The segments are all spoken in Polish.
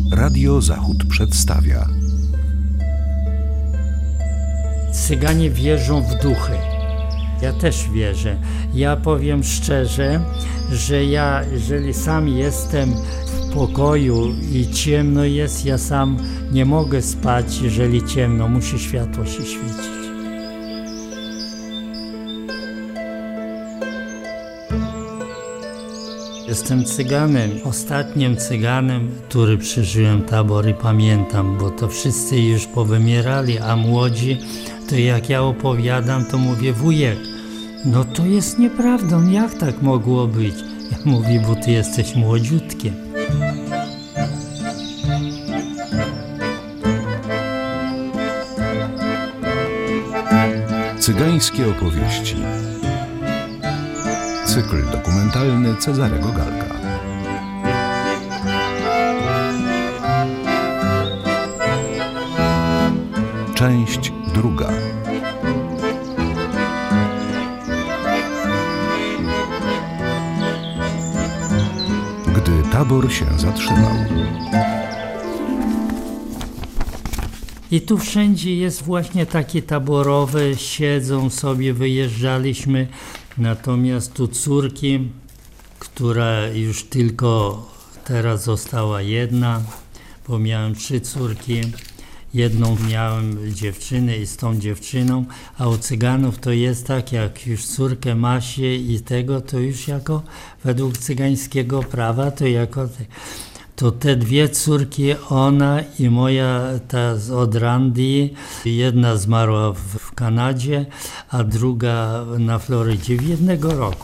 Radio Zachód przedstawia. Cyganie wierzą w duchy. Ja też wierzę. Ja powiem szczerze, że ja, jeżeli sam jestem w pokoju i ciemno jest, ja sam nie mogę spać, jeżeli ciemno, musi światło się świecić. Jestem cyganem, ostatnim cyganem, który przeżyłem tabor i pamiętam, bo to wszyscy już powymierali, a młodzi, to jak ja opowiadam, to mówię: wujek, no to jest nieprawdą, jak tak mogło być? Ja mówię: bo ty jesteś młodziutkie. Cygańskie opowieści. Cykl dokumentalny Cezarego Galka. Część druga. Gdy tabor się zatrzymał. I tu wszędzie jest właśnie takie taborowe, siedzą sobie, wyjeżdżaliśmy. Natomiast tu córki, która już tylko teraz została jedna, bo miałem 3 córki. Jedną miałem dziewczynę i z tą dziewczyną, a u cyganów to jest tak, jak już córkę ma się i tego, to już jako według cygańskiego prawa, to jako to te 2 córki, ona i moja ta od Randii, jedna zmarła w Kanadzie, a druga na Florydzie w jednego roku.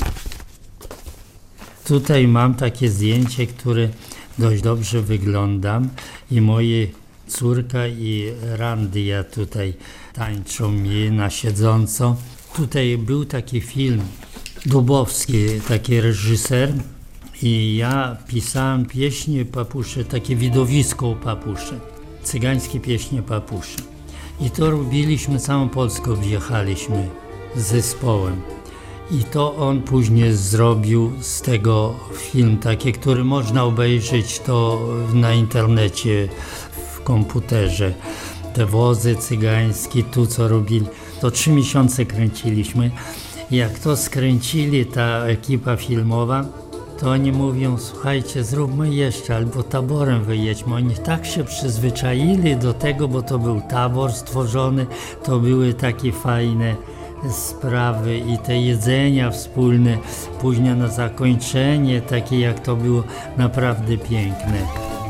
Tutaj mam takie zdjęcie, które dość dobrze wyglądam i moje córka i Randia tutaj tańczą mi na siedząco. Tutaj był taki film Dubowski, taki reżyser, i ja pisałem pieśni papusze, takie widowisko u papuszy, cygańskie pieśnie papuszy. I to robiliśmy, całą Polskę wjechaliśmy z zespołem. I to on później zrobił z tego film taki, który można obejrzeć to na internecie, w komputerze. Te wozy cygańskie, tu co robili. To 3 miesiące kręciliśmy. Jak to skręcili, ta ekipa filmowa, to oni mówią: słuchajcie, zróbmy jeszcze, albo taborem wyjedźmy. Oni tak się przyzwyczaili do tego, bo to był tabor stworzony, to były takie fajne sprawy i te jedzenia wspólne, później na zakończenie, takie jak to było, naprawdę piękne.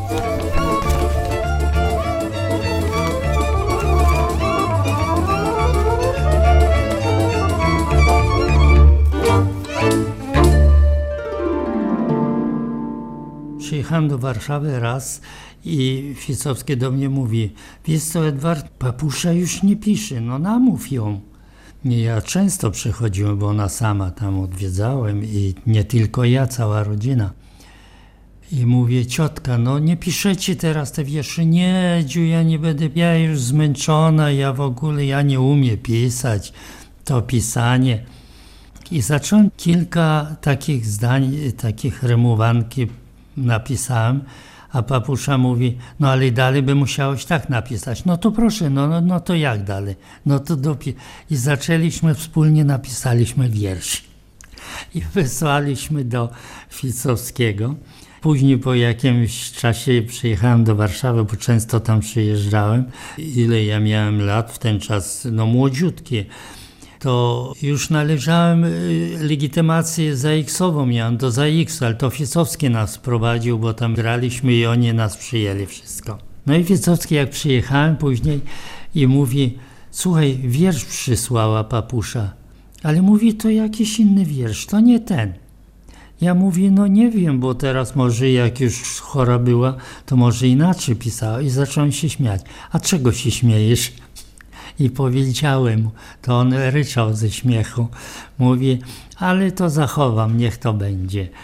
Przyjechałem do Warszawy raz i Ficowski do mnie mówi: wiesz co, Edward, papusza już nie pisze, no namów ją. I ja często przychodziłem, bo ona sama tam odwiedzałem i nie tylko ja, cała rodzina. I mówię: ciotka, no nie piszecie teraz te wiersze? Nie, Dziu, ja nie będę, ja już zmęczona, ja w ogóle, ja nie umiem pisać, to pisanie. I zacząłem kilka takich zdań, takich rymowanki napisałem, a papusza mówi: no ale dalej by musiałeś tak napisać. No to proszę, no to jak dalej? No to I zaczęliśmy wspólnie, napisaliśmy wiersz. I wysłaliśmy do Ficowskiego. Później po jakimś czasie przyjechałem do Warszawy, bo często tam przyjeżdżałem. Ile ja miałem lat w ten czas? No młodziutkie. To już należałem, legitymację ZAX-ową miałem, do ZAX-u, ale to Ficowski nas prowadził, bo tam graliśmy i oni nas przyjęli wszystko. No i Ficowski, jak przyjechałem później i mówi: słuchaj, wiersz przysłała papusza, ale mówi: to jakiś inny wiersz, to nie ten. Ja mówię: no nie wiem, bo teraz może jak już chora była, to może inaczej pisała. I zacząłem się śmiać. A czego się śmiejesz? I powiedziałem mu, to on ryczał ze śmiechu. Mówi: ale to zachowam, niech to będzie.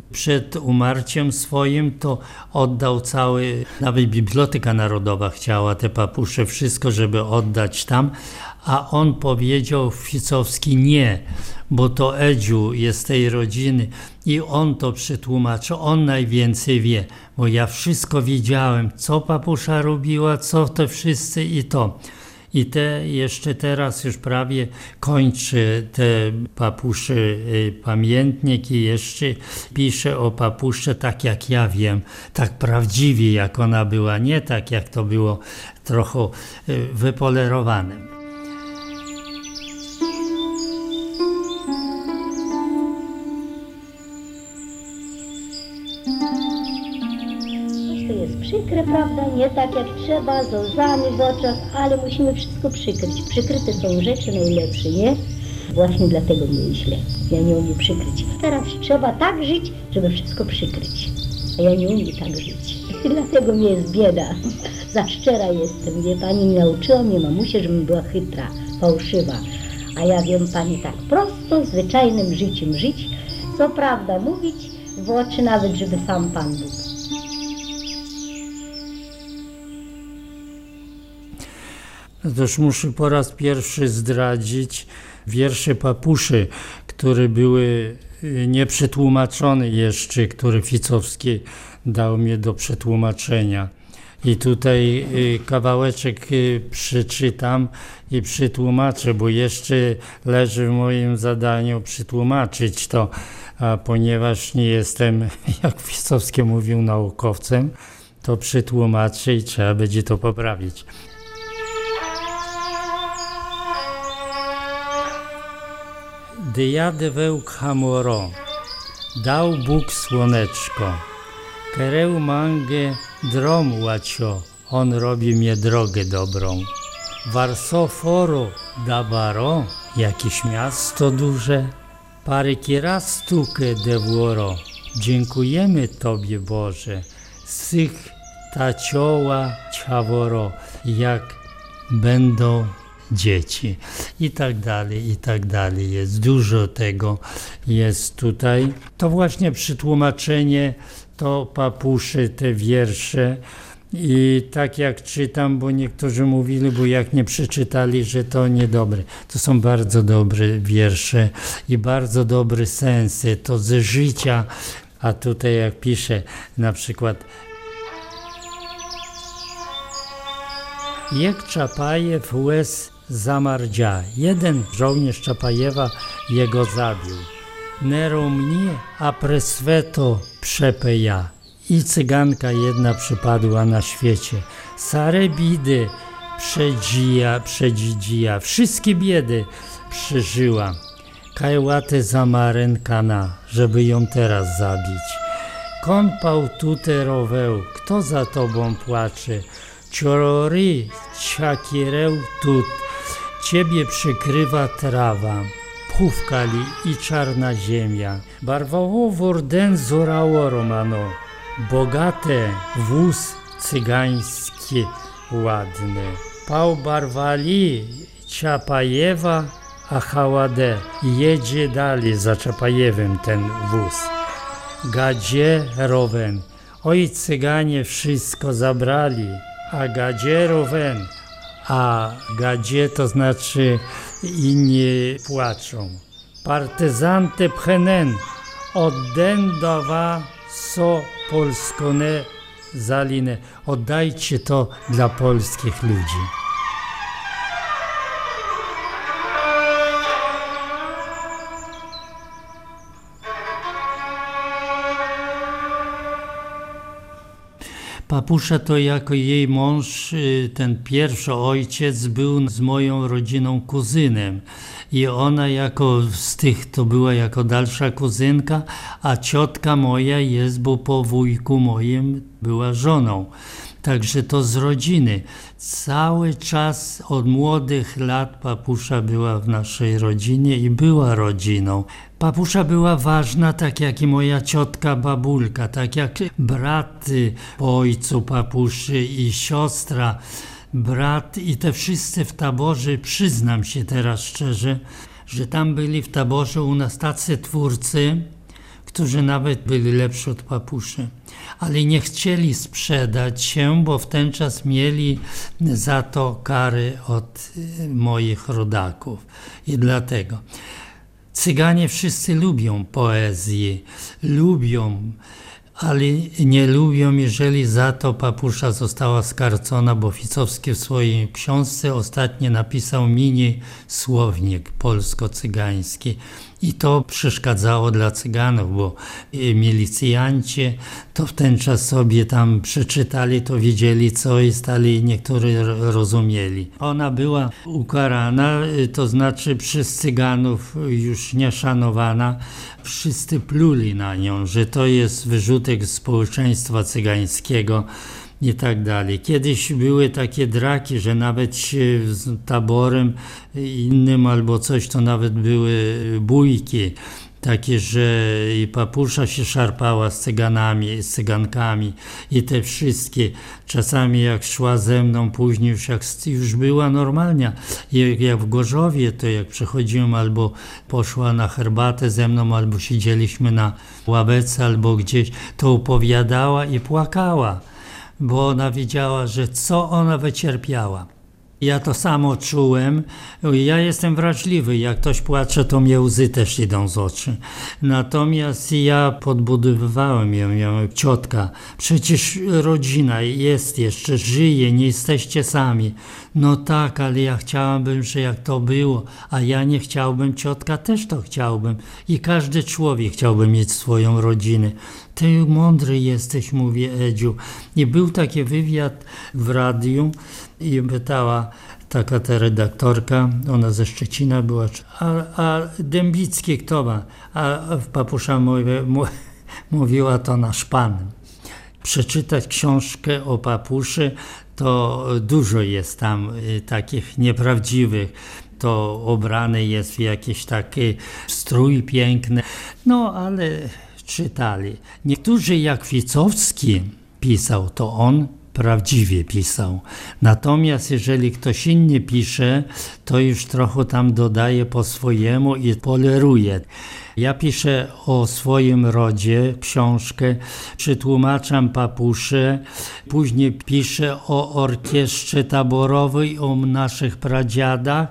Przed umarciem swoim to oddał cały, nawet Biblioteka Narodowa chciała te papusze, wszystko, żeby oddać tam, a on powiedział Ficowski nie, bo to Edziu jest tej rodziny i on to przetłumaczy, on najwięcej wie, bo ja wszystko wiedziałem, co papusza robiła, co to wszyscy i to. I te jeszcze teraz już prawie kończy te papuszy pamiętnik i jeszcze pisze o papusze tak jak ja wiem, tak prawdziwie jak ona była, nie tak jak to było trochę wypolerowane. To jest przykre, prawda? Nie tak jak trzeba, z łzami w oczach, ale musimy wszystko przykryć. Przykryte są rzeczy najlepsze, nie? Właśnie dlatego mnie źle. Ja nie umiem przykryć. Teraz trzeba tak żyć, żeby wszystko przykryć. A ja nie umiem tak żyć. Dlatego mnie jest bieda. Za szczera jestem, wie pani, nauczyła mnie mamusia, żebym była chytra, fałszywa. A ja wiem pani tak prosto, zwyczajnym życiem żyć, co prawda mówić w oczy nawet, żeby sam Pan Bóg. Otóż muszę po raz pierwszy zdradzić wiersze papuszy, które były nieprzetłumaczone jeszcze, które Ficowski dał mi do przetłumaczenia. I tutaj kawałeczek przeczytam i przetłumaczę, bo jeszcze leży w moim zadaniu przetłumaczyć to, a ponieważ nie jestem, jak Ficowski mówił, naukowcem, to przetłumaczę i trzeba będzie to poprawić. Gdy jadę wełk hamoro, dał Bóg słoneczko, kereł mangę drom łacio, on robi mnie drogę dobrą. Warsoforo dabaro, jakieś miasto duże, parę raz stukę deworo, dziękujemy Tobie Boże, sych tacioła ciaworo, jak będą dzieci i tak dalej, jest dużo tego, jest tutaj. To właśnie przetłumaczenie, to papuszy, te wiersze i tak jak czytam, bo niektórzy mówili, bo jak nie przeczytali, że to niedobre. To są bardzo dobre wiersze i bardzo dobre sensy, to ze życia, a tutaj jak pisze na przykład Jak Czapajew łez zamardzia. Jeden żołnierz Czapajewa jego zabił. Nero mnie, a presweto przepeja. I cyganka jedna przypadła na świecie. Sare bidy przedzidzija, wszystkie biedy przeżyła. Kajłaty zamarenkana, żeby ją teraz zabić. Kąpał tuteroweł, kto za tobą płacze? Ciorory ciakiereł tut, ciebie przykrywa trawa, pchówkali i czarna ziemia. Barwało worden zorało romano, bogate wóz cygańskie ładne. Pał barwali Czapajewa, a Haładę jedzie dalej za Czapajewem ten wóz. Gadzie rowen, oj cyganie wszystko zabrali, a gadzie rowen, a gadzie to znaczy inni płaczą. Partyzante pchenen, odden dawa so polskone zalinę. Oddajcie to dla polskich ludzi. Papusza to jako jej mąż, ten pierwszy ojciec był z moją rodziną kuzynem i ona jako z tych to była jako dalsza kuzynka, a ciotka moja jest, bo po wujku moim była żoną. Także to z rodziny. Cały czas od młodych lat papusza była w naszej rodzinie i była rodziną. Papusza była ważna, tak jak i moja ciotka babulka, tak jak brat po ojcu papuszy i siostra, brat i te wszyscy w taborze, przyznam się teraz szczerze, że tam byli w taborze u nas tacy twórcy, którzy nawet byli lepsi od papuszy, ale nie chcieli sprzedać się, bo w ten czas mieli za to kary od moich rodaków. I dlatego Cyganie wszyscy lubią poezję, lubią, ale nie lubią, jeżeli za to papusza została skarcona, bo Ficowski w swojej książce ostatnio napisał mini słownik polsko-cygański. I to przeszkadzało dla Cyganów, bo milicjanci to w ten czas sobie tam przeczytali, to wiedzieli co i stali, niektórzy rozumieli. Ona była ukarana, to znaczy przez Cyganów już nie szanowana. Wszyscy pluli na nią, że to jest wyrzutek społeczeństwa cygańskiego i tak dalej. Kiedyś były takie draki, że nawet się z taborem innym albo coś, to nawet były bójki takie, że i papusza się szarpała z Cyganami, z Cygankami i te wszystkie. Czasami jak szła ze mną, później już była normalna. Jak w Gorzowie, to jak przechodziłem albo poszła na herbatę ze mną, albo siedzieliśmy na ławece, albo gdzieś, to opowiadała i płakała, bo ona wiedziała, że co ona wycierpiała. Ja to samo czułem. Ja jestem wrażliwy. Jak ktoś płacze, to mnie łzy też idą z oczu. Natomiast ja podbudowywałem ją, ciotka. Przecież rodzina jest jeszcze, żyje, nie jesteście sami. No tak, ale ja chciałabym, że jak to było, a ja nie chciałbym, ciotka też to chciałbym. I każdy człowiek chciałby mieć swoją rodzinę. Ty mądry jesteś, mówię Edziu. I był taki wywiad w radiu i pytała taka ta redaktorka, ona ze Szczecina była, a Dębicki kto ma? A papusza mówiła, to nasz pan. Przeczytać książkę o papuszy, to dużo jest tam takich nieprawdziwych. To obrany jest w jakiś taki strój piękny. No ale czytali. Niektórzy jak Ficowski pisał, to on prawdziwie pisał. Natomiast jeżeli ktoś inny pisze, to już trochę tam dodaje po swojemu i poleruje. Ja piszę o swoim rodzie książkę, przetłumaczam papuszę, później piszę o orkiestrze taborowej, o naszych pradziadach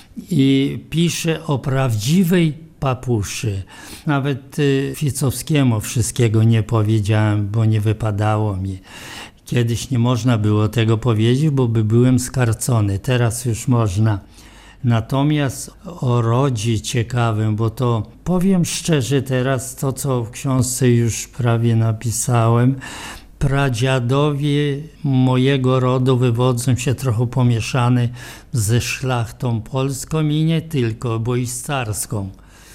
i piszę o prawdziwej papuszy. Nawet Ficowskiemu wszystkiego nie powiedziałem, bo nie wypadało mi. Kiedyś nie można było tego powiedzieć, bo byłem skarcony. Teraz już można. Natomiast o rodzie ciekawym, bo to powiem szczerze teraz, to co w książce już prawie napisałem, pradziadowie mojego rodu wywodzą się trochę pomieszany ze szlachtą polską i nie tylko, bo i z carską.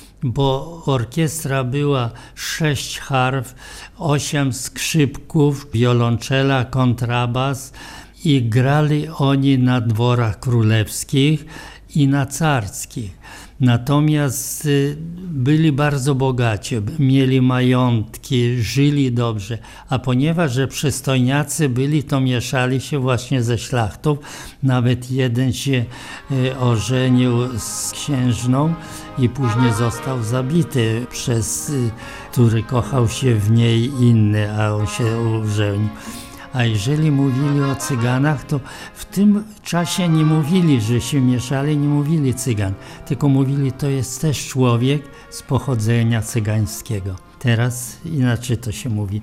Bo orkiestra była 6 harf, 8 skrzypków, wiolonczela, kontrabas i grali oni na dworach królewskich i na carskich. Natomiast byli bardzo bogaci, mieli majątki, żyli dobrze, a ponieważ że przystojniacy byli, to mieszali się właśnie ze szlachtą. Nawet jeden się ożenił z księżną i później został zabity przez, który kochał się w niej inny, a on się ożenił. A jeżeli mówili o Cyganach, to w tym czasie nie mówili, że się mieszali, nie mówili Cygan, tylko mówili, to jest też człowiek z pochodzenia cygańskiego. Teraz inaczej to się mówi.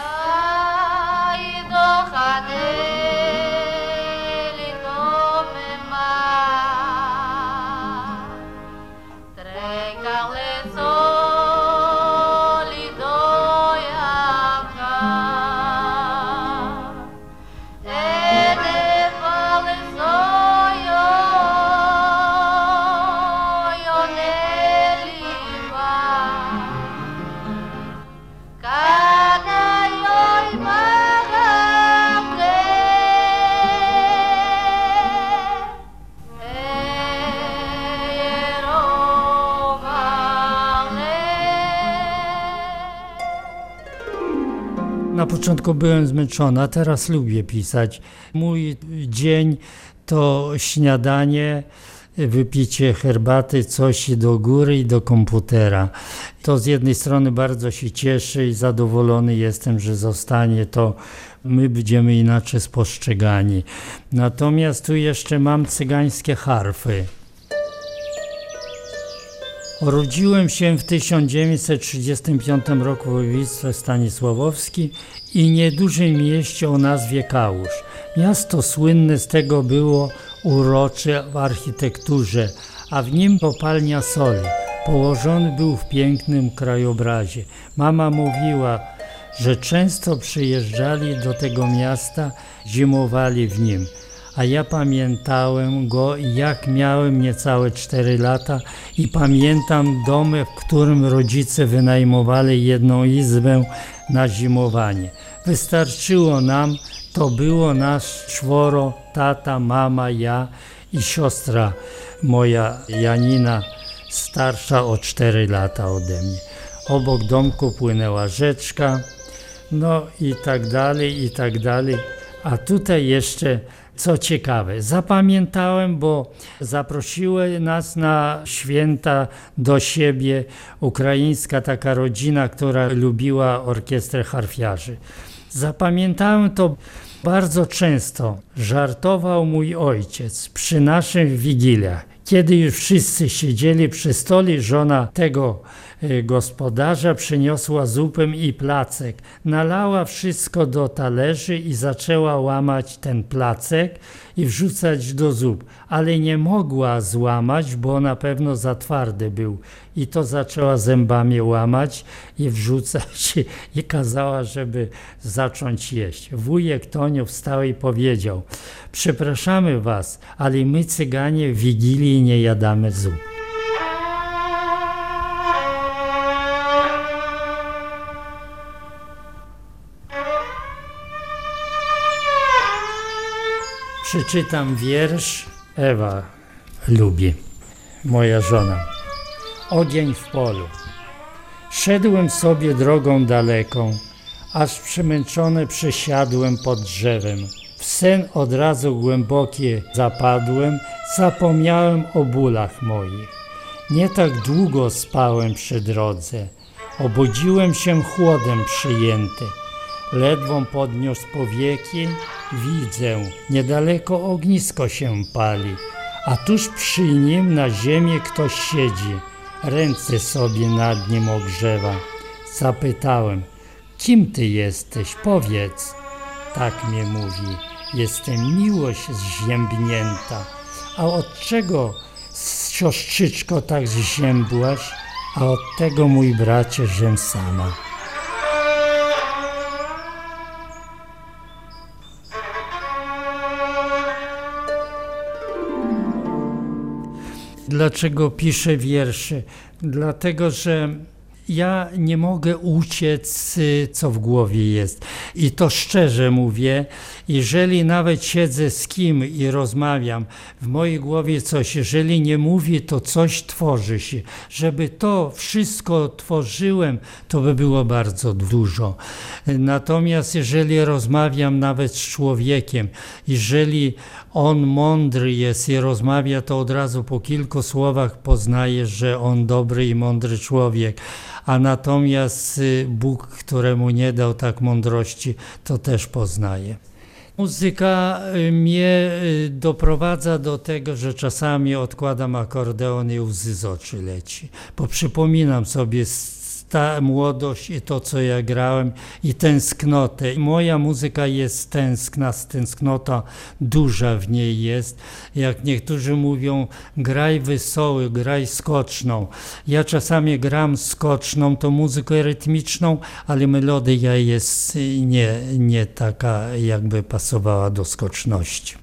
Na początku byłem zmęczony, a teraz lubię pisać. Mój dzień to śniadanie, wypicie herbaty, coś do góry i do komputera. To z jednej strony bardzo się cieszę i zadowolony jestem, że zostanie to. My będziemy inaczej spostrzegani. Natomiast tu jeszcze mam cygańskie harfy. Urodziłem się w 1935 roku w województwie stanisławowskim i niedużym mieście o nazwie Kałusz. Miasto słynne z tego było urocze w architekturze, a w nim kopalnia soli. Położony był w pięknym krajobrazie. Mama mówiła, że często przyjeżdżali do tego miasta, zimowali w nim. A ja pamiętałem go, jak miałem niecałe 4 lata i pamiętam dom, w którym rodzice wynajmowali jedną izbę na zimowanie. Wystarczyło nam, to było nas 4, tata, mama, ja i siostra moja Janina, starsza o 4 lata ode mnie. Obok domku płynęła rzeczka, no i tak dalej, i tak dalej. A tutaj jeszcze co ciekawe, zapamiętałem, bo zaprosiły nas na święta do siebie ukraińska taka rodzina, która lubiła orkiestrę harfiarzy. Zapamiętałem to bardzo często. Żartował mój ojciec przy naszych wigiliach. Kiedy już wszyscy siedzieli przy stole, żona tego gospodarza przyniosła zupę i placek. Nalała wszystko do talerzy i zaczęła łamać ten placek i wrzucać do zup. Ale nie mogła złamać, bo na pewno za twardy był. I to zaczęła zębami łamać i wrzucać i kazała, żeby zacząć jeść. Wujek Tonio wstał i powiedział: przepraszamy was, ale my cyganie w Wigilii nie jadamy zup. Przeczytam wiersz. Ewa lubi, moja żona. Ogień w polu. Szedłem sobie drogą daleką, aż przemęczony przesiadłem pod drzewem. W sen od razu głębokie zapadłem, zapomniałem o bólach moich. Nie tak długo spałem przy drodze, obudziłem się chłodem przyjęty. Ledwą podniósł powieki, widzę, niedaleko ognisko się pali, a tuż przy nim na ziemię ktoś siedzi, ręce sobie nad nim ogrzewa. Zapytałem: kim ty jesteś, powiedz. Tak mnie mówi: jestem miłość zziębnięta. A od czego, siostrzyczko, tak zziębłaś? A od tego, mój bracie, żem sama. Dlaczego piszę wiersze? Dlatego, że ja nie mogę uciec, co w głowie jest. I to szczerze mówię, jeżeli nawet siedzę z kim i rozmawiam, w mojej głowie coś, jeżeli nie mówię, to coś tworzy się. Żeby to wszystko tworzyłem, to by było bardzo dużo. Natomiast jeżeli rozmawiam nawet z człowiekiem, jeżeli on mądry jest i rozmawia, to od razu po kilku słowach poznaję, że on dobry i mądry człowiek. A natomiast Bóg, któremu nie dał tak mądrości, to też poznaje. Muzyka mnie doprowadza do tego, że czasami odkładam akordeon i łzy z oczu leci. Bo przypominam sobie ta młodość i to, co ja grałem, i tęsknotę. Moja muzyka jest tęsknota duża w niej jest. Jak niektórzy mówią, graj wesoły, graj skoczną. Ja czasami gram skoczną, to muzykę rytmiczną, ale melodia jest nie taka, jakby pasowała do skoczności.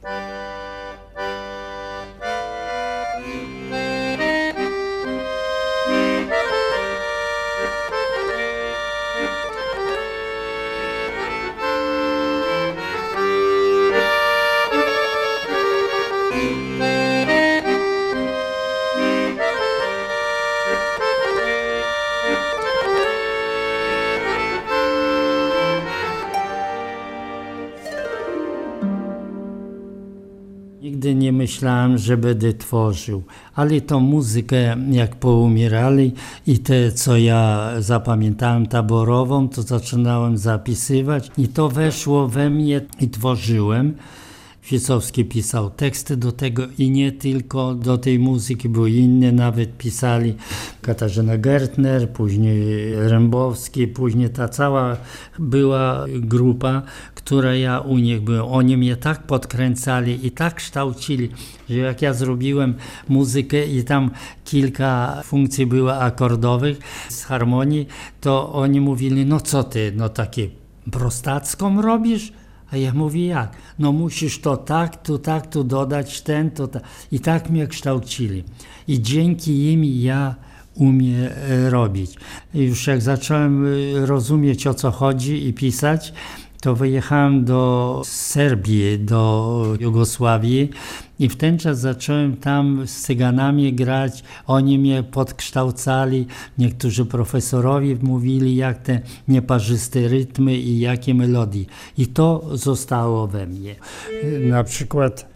nigdy nie myślałem, że będę tworzył, ale tą muzykę jak poumierali i te, co ja zapamiętałem taborową, to zaczynałem zapisywać i to weszło we mnie i tworzyłem. Ficowski pisał teksty do tego i nie tylko do tej muzyki, bo inne nawet pisali. Katarzyna Gertner, później Rembowski, później ta cała była grupa, która ja u nich byłem. Oni mnie tak podkręcali i tak kształcili, że jak ja zrobiłem muzykę i tam kilka funkcji było akordowych z harmonii, to oni mówili, no co ty, no takie prostacką robisz? A ja mówię, jak? No musisz to tak, tu dodać ten, to tak. I tak mnie kształcili. I dzięki im ja umiem robić. I już jak zacząłem rozumieć, o co chodzi i pisać, to wyjechałem do Serbii, do Jugosławii i w ten czas zacząłem tam z Cyganami grać. Oni mnie podkształcali, niektórzy profesorowie mówili, jak te nieparzyste rytmy i jakie melodie. I to zostało we mnie. Na przykład...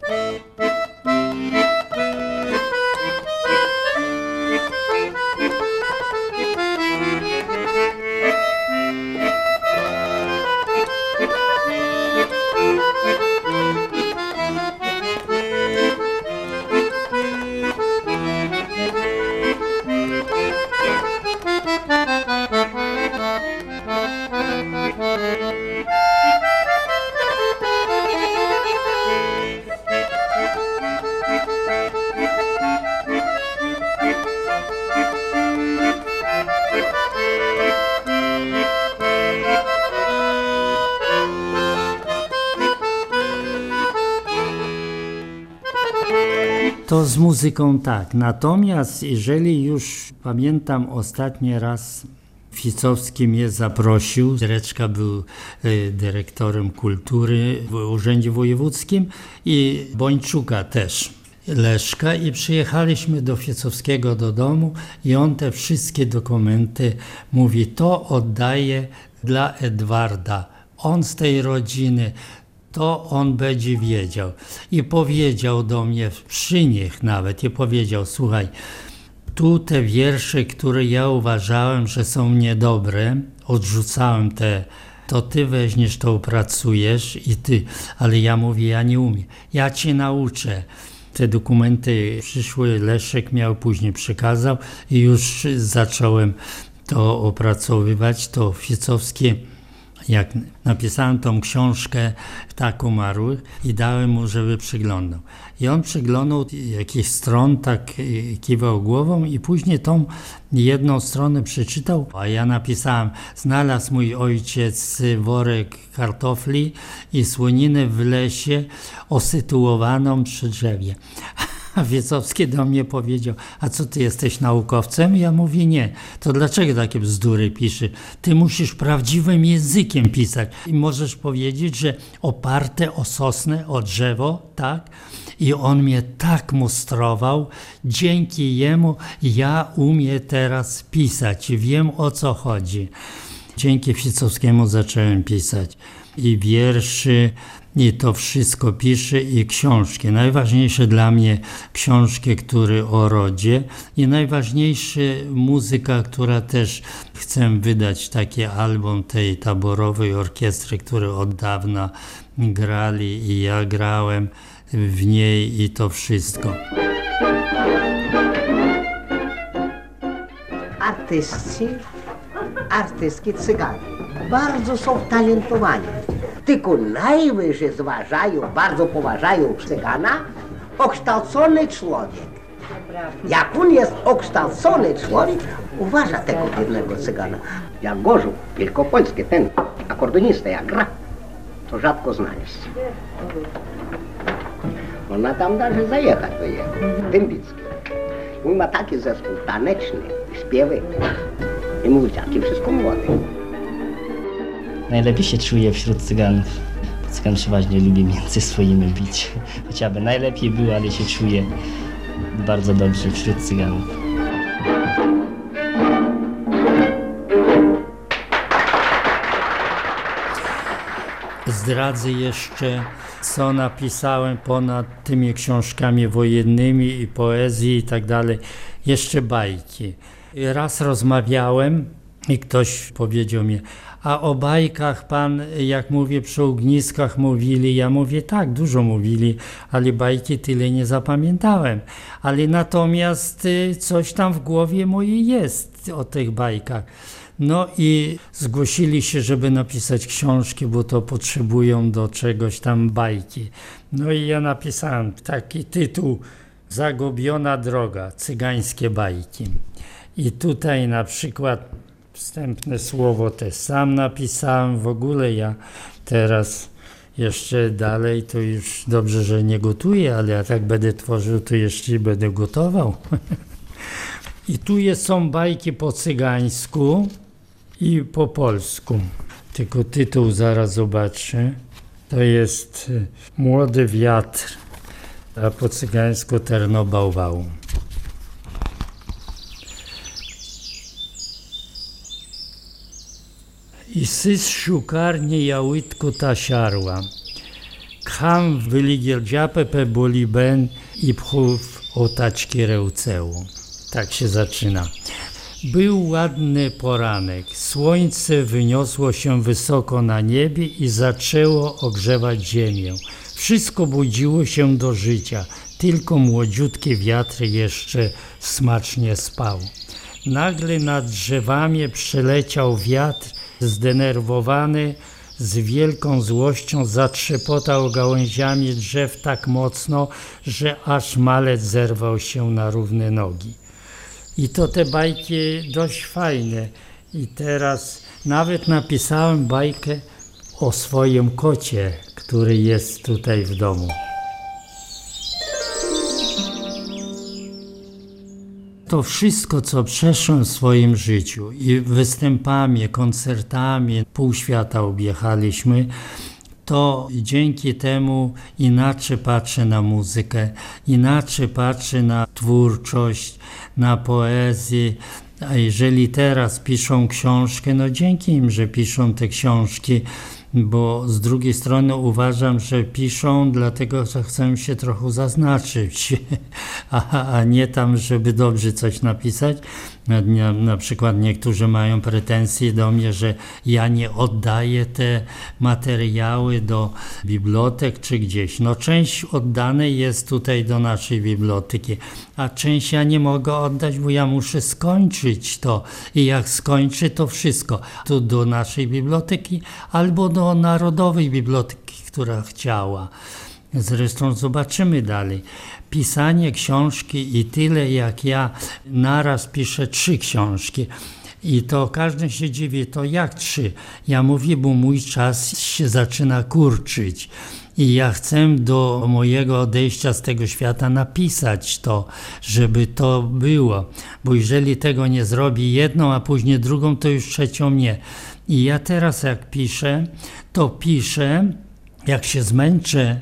To z muzyką tak. Natomiast jeżeli już pamiętam ostatni raz Ficowski mnie zaprosił, Reczka był dyrektorem kultury w Urzędzie Wojewódzkim i Bończuka też, Leszka, i przyjechaliśmy do Ficowskiego do domu i on te wszystkie dokumenty mówi, to oddaję dla Edwarda, on z tej rodziny, to on będzie wiedział. I powiedział do mnie, przy nich nawet, i powiedział, słuchaj, tu te wiersze, które ja uważałem, że są niedobre, odrzucałem te, to ty weźmiesz, to opracujesz i ty. Ale ja mówię, ja nie umiem. Ja cię nauczę. Te dokumenty przyszły, Leszek miał, później przekazał i już zacząłem to opracowywać. To Ficowskie, jak napisałem tą książkę Tak umarłych i dałem mu, żeby przyglądał. I on przyglądał jakiś stron, tak kiwał głową i później tą jedną stronę przeczytał, a ja napisałem, znalazł mój ojciec worek kartofli i słoninę w lesie osytuowaną przy drzewie. A Ficowski do mnie powiedział, a co ty jesteś naukowcem? Ja mówię, nie. To dlaczego takie bzdury pisze? Ty musisz prawdziwym językiem pisać. I możesz powiedzieć, że oparte o sosnę, o drzewo, tak? I on mnie tak mustrował, dzięki jemu ja umiem teraz pisać. Wiem, o co chodzi. Dzięki Ficowskiemu zacząłem pisać. I wierszy, i to wszystko piszę, i książki. Najważniejsze dla mnie książki, które o rodzie, i najważniejsza muzyka, która też chcę wydać, taki album tej taborowej orkiestry, który od dawna grali i ja grałem w niej i to wszystko. Artystki Cyganie bardzo są talentowani. Tylko najwyżej zważają, bardzo poważają Cygana, okształcony człowiek. Jak on jest okształcony człowiek, uważa tego biednego Cygana. Jak Gorzów Wielkopolski, ten akordonista, jak gra, to rzadko znaleźć. Można tam даже zajechać do jego, Dębicki. On ma taki zespół taneczny, śpiewy i muzyki, wszystko młode. Najlepiej się czuję wśród Cyganów. Cygan przeważnie lubi między swoimi bić. Chociażby najlepiej było, ale się czuję bardzo dobrze wśród Cyganów. Zdradzę jeszcze, co napisałem ponad tymi książkami wojennymi i poezji i tak dalej. Jeszcze bajki. Raz rozmawiałem i ktoś powiedział mi, a o bajkach pan, jak mówię, przy ogniskach mówili. Ja mówię, tak, dużo mówili, ale bajki tyle nie zapamiętałem. Ale natomiast coś tam w głowie mojej jest o tych bajkach. No i zgłosili się, żeby napisać książki, bo to potrzebują do czegoś tam bajki. No i ja napisałem taki tytuł: Zagubiona droga, cygańskie bajki. I tutaj na przykład wstępne słowo też sam napisałem. W ogóle ja teraz jeszcze dalej, to już dobrze, że nie gotuję, ale ja tak będę tworzył, to jeszcze będę gotował. I tu są bajki po cygańsku i po polsku. Tylko tytuł zaraz zobaczę. To jest Młody wiatr, a po cygańsku Ternobałwał. I sys siukarnie jałytku ta siarła. Kham wyligieldziapę pe boliben i pchów otaczki reucełu. Tak się zaczyna. Był ładny poranek. Słońce wyniosło się wysoko na niebie i zaczęło ogrzewać ziemię. Wszystko budziło się do życia. Tylko młodziutki wiatr jeszcze smacznie spał. Nagle nad drzewami przeleciał wiatr, zdenerwowany, z wielką złością zatrzepotał gałęziami drzew tak mocno, że aż malec zerwał się na równe nogi. I to te bajki dość fajne. I teraz nawet napisałem bajkę o swoim kocie, który jest tutaj w domu. To wszystko, co przeszłem w swoim życiu i występami, koncertami, pół świata objechaliśmy, to dzięki temu inaczej patrzę na muzykę, inaczej patrzę na twórczość, na poezję. A jeżeli teraz piszą książkę, no dzięki im, że piszą te książki, bo z drugiej strony uważam, że piszą dlatego, że chcą się trochę zaznaczyć, a nie tam, żeby dobrze coś napisać. Na przykład niektórzy mają pretensje do mnie, że ja nie oddaję te materiały do bibliotek czy gdzieś. No część oddane jest tutaj do naszej biblioteki, a część ja nie mogę oddać, bo ja muszę skończyć to. I jak skończę, to wszystko. Tu do naszej biblioteki albo do Narodowej Biblioteki, która chciała. Zresztą zobaczymy dalej. Pisanie książki i tyle jak ja naraz piszę 3 książki. I to każdy się dziwi, to jak 3? Ja mówię, bo mój czas się zaczyna kurczyć. I ja chcę do mojego odejścia z tego świata napisać to, żeby to było. Bo jeżeli tego nie zrobię jedną, a później drugą, to już trzecią nie. I ja teraz jak piszę, to piszę, jak się zmęczę,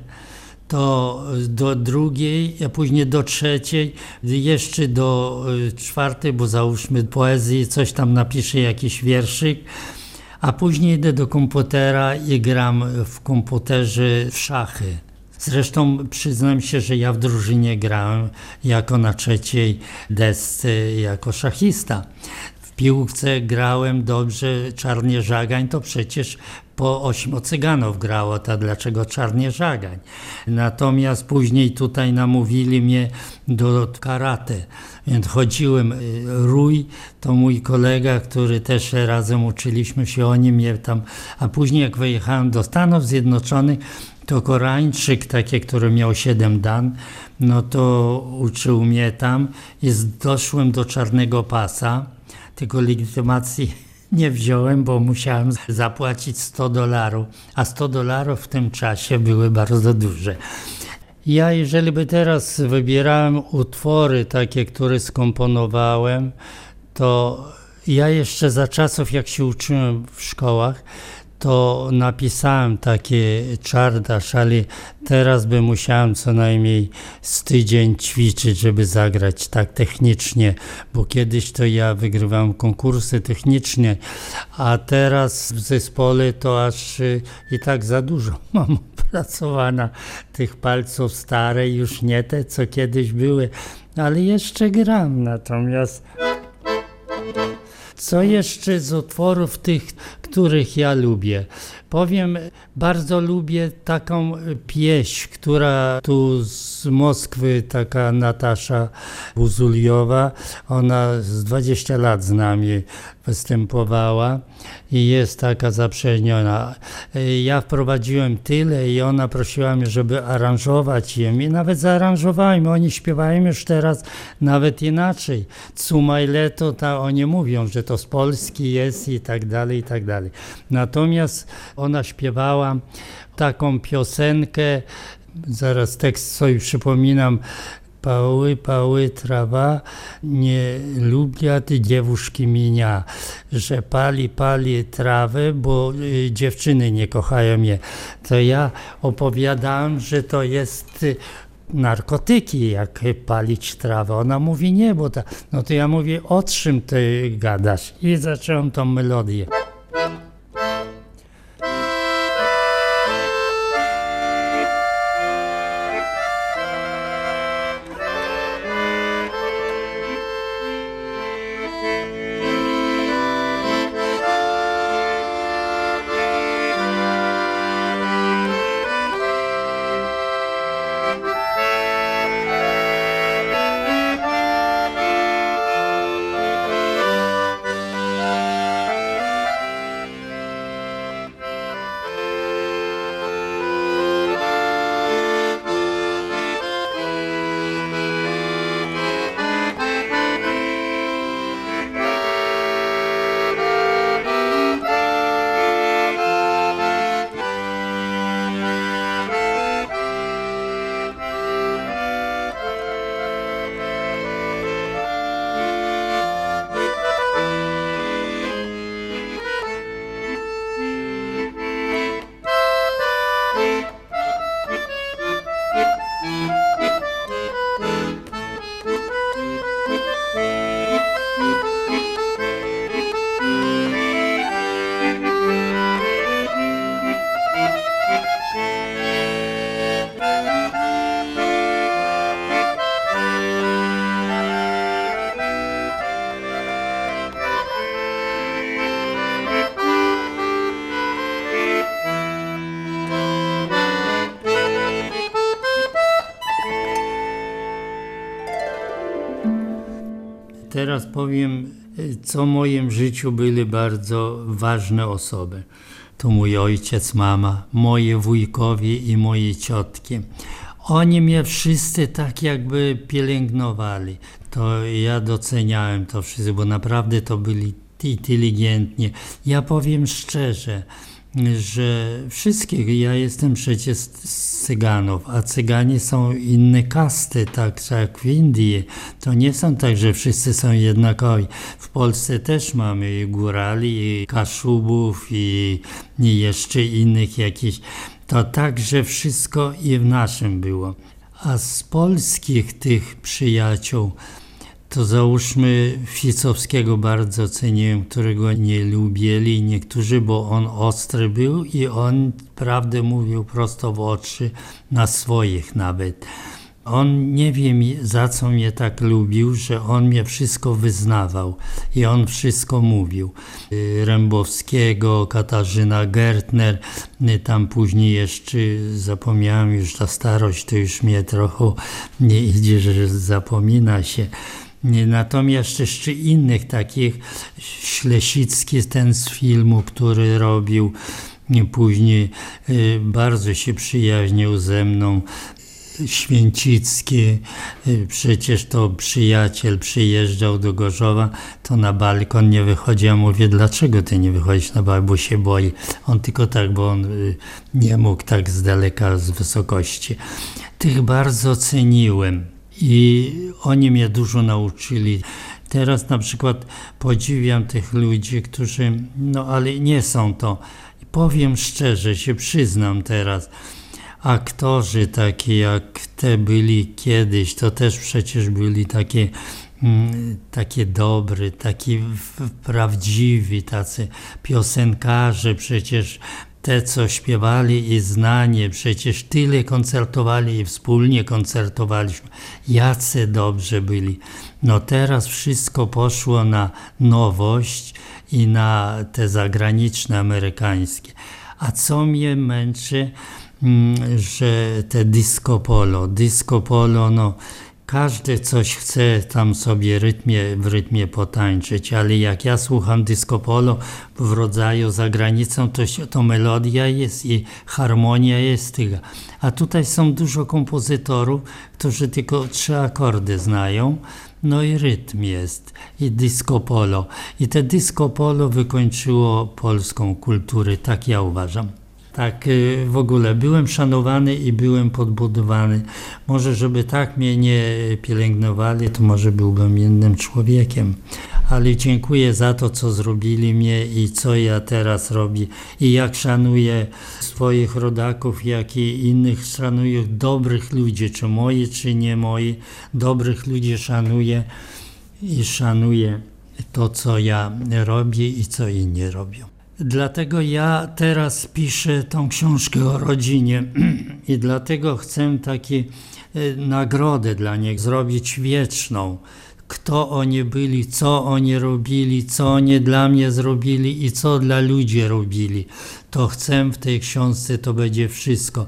to do drugiej, a później do trzeciej, jeszcze do czwartej, bo załóżmy poezji, coś tam napiszę, jakiś wierszyk, a później idę do komputera i gram w komputerze w szachy. Zresztą przyznam się, że ja w drużynie grałem jako na 3. desce, jako szachista. W piłce grałem dobrze, Czarnie Żagań to przecież po 8 cyganów grało, to dlaczego Czarnie Żagań? Natomiast później tutaj namówili mnie do karate, więc chodziłem. Rój to mój kolega, który też razem uczyliśmy się, oni mnie tam, a później jak wyjechałem do Stanów Zjednoczonych, to Koreańczyk, taki, który miał 7 dan, no to uczył mnie tam i doszłem do czarnego pasa, tylko legitymacji nie wziąłem, bo musiałem zapłacić $100, a $100 w tym czasie były bardzo duże. Ja jeżeli by teraz wybierałem utwory takie, które skomponowałem, to ja jeszcze za czasów, jak się uczyłem w szkołach, to napisałem takie czardasz, ale teraz by musiałem co najmniej z tydzień ćwiczyć, żeby zagrać tak technicznie, bo kiedyś to ja wygrywałem konkursy techniczne, a teraz w zespole to aż i tak za dużo mam opracowana tych palców stare, już nie te, co kiedyś były, ale jeszcze gram. Natomiast co jeszcze z utworów tych, których ja lubię? Powiem, bardzo lubię taką pieśń, która tu z Moskwy, taka Natasza Buzuliowa, ona z 20 lat z nami występowała i jest taka zaprzężona. Ja wprowadziłem tyle i ona prosiła mnie, żeby aranżować ją i nawet zaaranżowałem. Oni śpiewają już teraz nawet inaczej. Cumaj leto, oni mówią, że to z Polski jest i tak dalej, i tak dalej. Natomiast ona śpiewała taką piosenkę, zaraz tekst sobie przypominam, Pały, pały, trawa, nie lubią dziewuszki mienia, że pali trawę, bo dziewczyny nie kochają mnie. To ja opowiadałem, że to jest narkotyki, jak palić trawę. Ona mówi nie, bo no to ja mówię, o czym ty gadasz? I zacząłem tą melodię. Teraz powiem, co w moim życiu były bardzo ważne osoby. To mój ojciec, mama, moje wujkowie i moje ciotki. Oni mnie wszyscy tak jakby pielęgnowali. To ja doceniałem to wszystko, bo naprawdę to byli inteligentni. Ja powiem szczerze, że wszystkich, ja jestem przecież z Cyganów, a Cyganie są inne kasty, tak jak w Indii. To nie są tak, że wszyscy są jednakowi. W Polsce też mamy i górali, i Kaszubów, i jeszcze innych jakichś. To także wszystko i w naszym było. A z polskich tych przyjaciół, to załóżmy Ficowskiego bardzo ceniłem, którego nie lubili niektórzy, bo on ostry był i on prawdę mówił prosto w oczy, na swoich nawet. On nie wiem za co mnie tak lubił, że on mnie wszystko wyznawał i on wszystko mówił. Rembowskiego, Katarzyna Gertner, tam później jeszcze zapomniałem, już ta starość to już mnie trochę nie idzie, że zapomina się. Natomiast jeszcze innych takich, Ślesicki ten z filmu, który robił, później bardzo się przyjaźnił ze mną, Święcicki, przecież to przyjaciel przyjeżdżał do Gorzowa, to na balkon nie wychodzi. Ja mówię, dlaczego ty nie wychodzisz na balkon, bo się boi. On tylko tak, bo on nie mógł tak z daleka, z wysokości. Tych bardzo ceniłem i oni mnie dużo nauczyli. Teraz na przykład podziwiam tych ludzi, którzy, no ale nie są to powiem szczerze, się przyznam teraz, aktorzy takie jak te byli kiedyś, to też przecież byli takie dobry, taki prawdziwi, tacy piosenkarze, przecież te, co śpiewali i znanie, przecież tyle koncertowali i wspólnie koncertowaliśmy. Jacy dobrze byli. No teraz wszystko poszło na nowość i na te zagraniczne, amerykańskie. A co mnie męczy, że te disco polo, no każdy coś chce tam sobie w rytmie potańczyć, ale jak ja słucham disco polo w rodzaju za granicą, to melodia jest i harmonia jest tego. A tutaj są dużo kompozytorów, którzy tylko 3 akordy znają, no i rytm jest, i disco polo. I te disco polo wykończyło polską kulturę, tak ja uważam. Tak w ogóle byłem szanowany i byłem podbudowany. Może żeby tak mnie nie pielęgnowali, to może byłbym innym człowiekiem. Ale dziękuję za to, co zrobili mnie i co ja teraz robię. I jak szanuję swoich rodaków, jak i innych szanuję dobrych ludzi, czy moi, czy nie moi. Dobrych ludzi szanuję i szanuję to, co ja robię i co inni robią. Dlatego ja teraz piszę tą książkę o rodzinie i dlatego chcę taką nagrodę dla nich zrobić wieczną. Kto oni byli, co oni robili, co oni dla mnie zrobili i co dla ludzi robili. To chcę w tej książce, to będzie wszystko.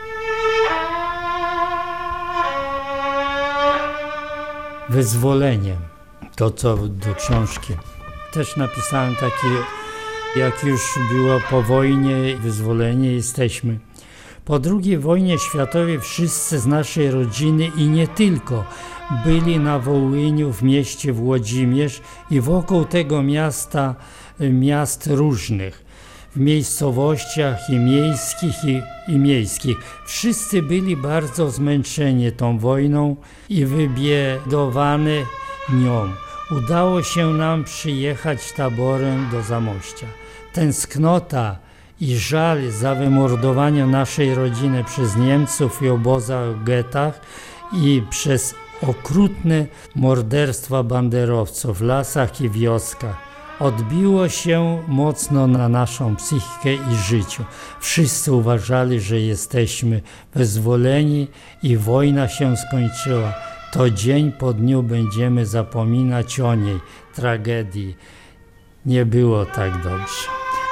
Wyzwolenie, to co do książki. Też napisałem takie, jak już było po wojnie, wyzwolenie jesteśmy. Po II wojnie światowej wszyscy z naszej rodziny i nie tylko byli na Wołyniu, w mieście Włodzimierz i wokół tego miasta, miast różnych, w miejscowościach i miejskich. Wszyscy byli bardzo zmęczeni tą wojną i wybiedowani nią. Udało się nam przyjechać taborem do Zamościa. Tęsknota i żal za wymordowanie naszej rodziny przez Niemców i obozach w getach i przez okrutne morderstwa banderowców w lasach i wioskach odbiło się mocno na naszą psychikę i życiu. Wszyscy uważali, że jesteśmy wyzwoleni i wojna się skończyła. To dzień po dniu będziemy zapominać o niej, tragedii. Nie było tak dobrze.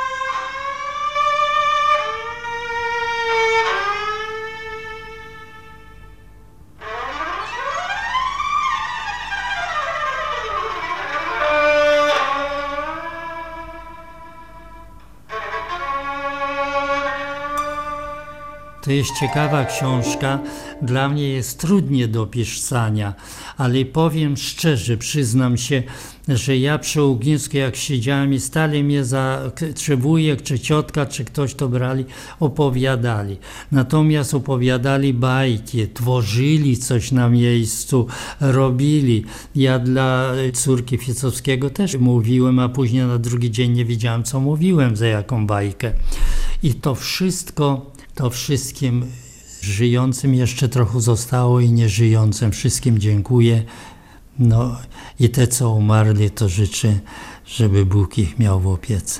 To jest ciekawa książka, dla mnie jest trudnie do pisania, ale powiem szczerze, przyznam się, że ja przy ognisku jak siedziałem i stale mnie czy wujek, czy ciotka, czy ktoś to brali, opowiadali. Natomiast opowiadali bajki, tworzyli coś na miejscu, robili. Ja dla córki Ficowskiego też mówiłem, a później na drugi dzień nie wiedziałem, co mówiłem, za jaką bajkę. I to wszystkim żyjącym jeszcze trochę zostało i nieżyjącym. Wszystkim dziękuję. No i te, co umarli, to życzę, żeby Bóg ich miał w opiece.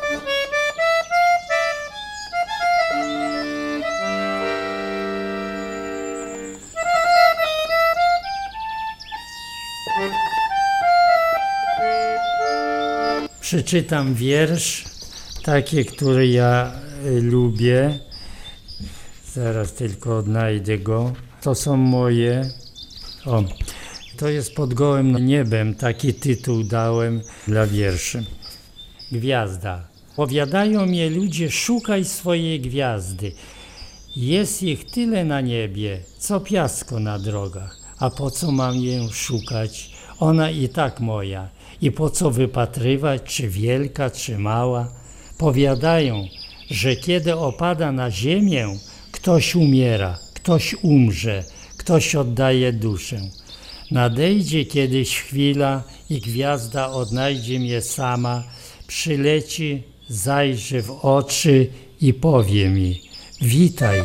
Przeczytam wiersz, taki, który ja lubię. Zaraz tylko odnajdę go. To są moje. To jest Pod gołym niebem. Taki tytuł dałem dla wierszy. Gwiazda. Powiadają mnie ludzie, szukaj swojej gwiazdy. Jest ich tyle na niebie, co piasku na drogach. A po co mam ją szukać? Ona i tak moja. I po co wypatrywać, czy wielka, czy mała? Powiadają, że kiedy opada na ziemię, ktoś umiera, ktoś umrze, ktoś oddaje duszę. Nadejdzie kiedyś chwila i gwiazda odnajdzie mnie sama, przyleci zajrzy w oczy i powie mi: witaj.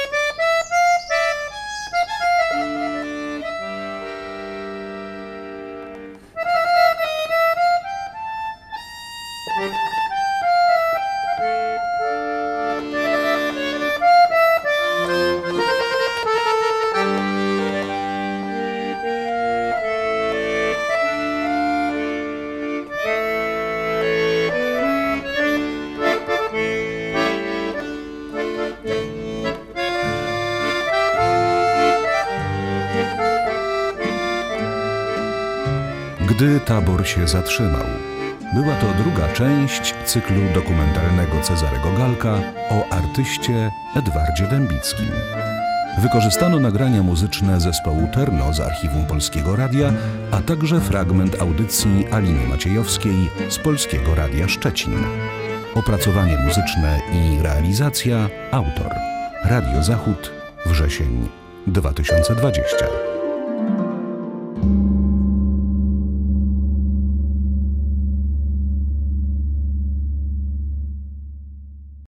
Gdy tabor się zatrzymał. Była to druga część cyklu dokumentalnego Cezarego Galka o artyście Edwardzie Dębickim. Wykorzystano nagrania muzyczne zespołu Terno z archiwum Polskiego Radia, a także fragment audycji Aliny Maciejowskiej z Polskiego Radia Szczecin. Opracowanie muzyczne i realizacja autor. Radio Zachód, wrzesień 2020.